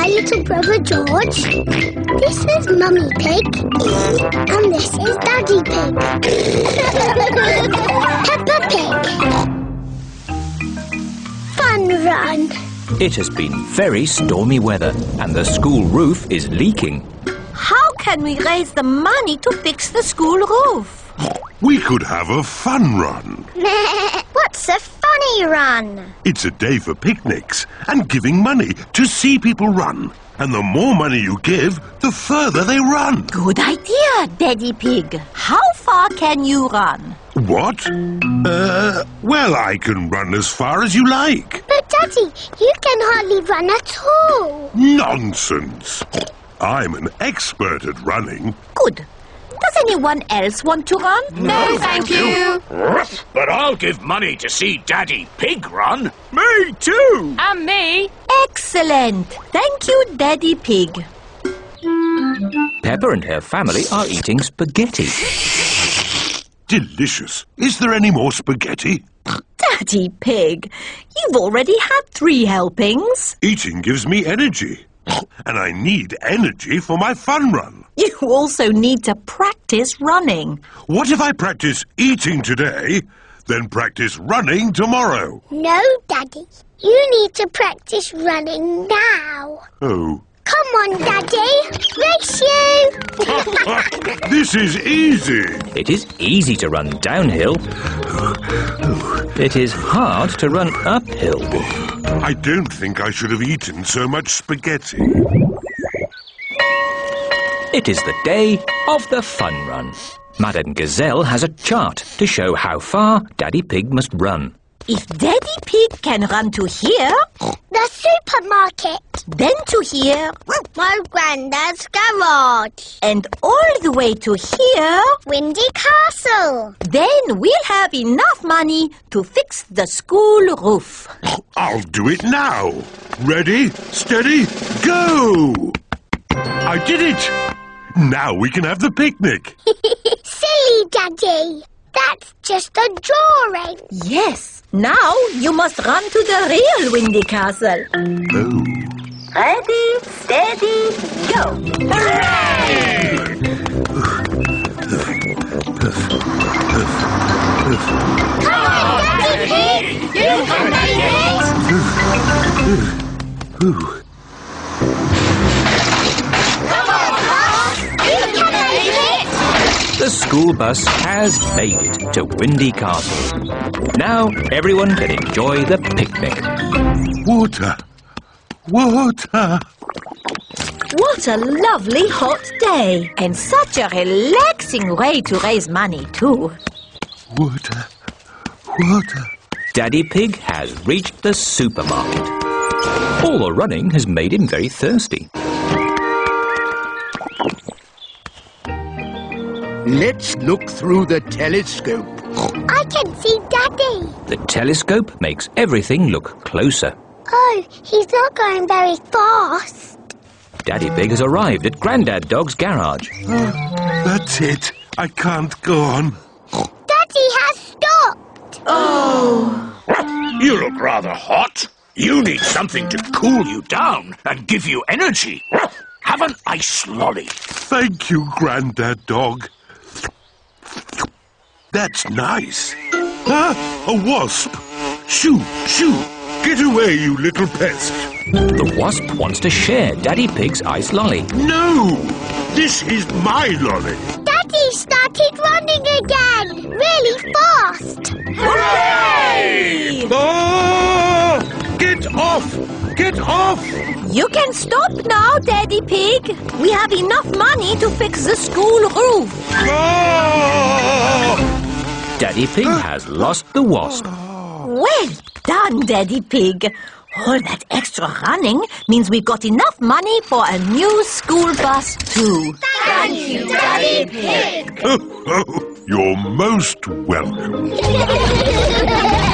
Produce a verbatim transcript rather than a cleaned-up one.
my little brother George. This is Mummy Pig. And this is Daddy Pig. Peppa Pig. Fun run. It has been very stormy weather and the school roof is leaking. How can we raise the money to fix the school roof? We could have a fun run. What's a funny run? It's a day for picnics and giving money to see people run. And the more money you give, the further they run. Good idea, Daddy Pig. How far can you run? What? Uh, well, I can run as far as you like. But Daddy, you can hardly run at all. Nonsense. I'm an expert at running. Good. Does anyone else want to run? No, thank you. But I'll give money to see Daddy Pig run. Me too. And me. Excellent. Thank you, Daddy Pig. Peppa and her family are eating spaghetti. Delicious. Is there any more spaghetti? Daddy Pig, you've already had three helpings. Eating gives me energy. And I need energy for my fun run. You also need to practice running. What if I practice eating today, then practice running tomorrow? No, Daddy. You need to practice running now. Oh. Come on, Daddy. Race you. This is easy. It is easy to run downhill. It is hard to run uphill. I don't think I should have eaten so much spaghetti. It is the day of the fun run. Madame Gazelle has a chart to show how far Daddy Pig must run. If Daddy Pig can run to here, The supermarket. then to here, My granddad's garage. and all the way to here, Windy Castle. then we'll have enough money to fix the school roof. I'll do it now. Ready, steady, go! I did it! Now we can have the picnic. Silly Daddy. That's just a drawing. Yes, now you must run to the real Windy Castle. Oh. Ready, steady, go! Come on, Daddy Pig. You can make it. Come on, Boss. You can make it. The school bus has made it to Windy Castle. Now everyone can enjoy the picnic. Water. Water. What a lovely hot day, and such a relaxing way to raise money too. Water. Water. Daddy Pig has reached the supermarket. All the running has made him very thirsty. Let's look through the telescope. I can see Daddy. The telescope makes everything look closer. Oh, he's not going very fast. Daddy Pig has arrived at Grandad Dog's garage. That's it. I can't go on. Daddy has stopped. You look rather hot. You need something to cool you down and give you energy. Have an ice lolly. Thank you, Grandad Dog. That's nice. Ah, a wasp. Shoo, shoo. Get away, you little pest. The wasp wants to share Daddy Pig's ice lolly. No! This is my lolly. Daddy started running again. Really fast. Hooray! Ah! Get off! Get off! You can stop now, Daddy Pig. We have enough money to fix the school roof. Ah! Daddy Pig has lost the wasp. Well done, Daddy Pig. All that extra running means we've got enough money for a new school bus too. Thank you, Daddy Pig. You're most welcome.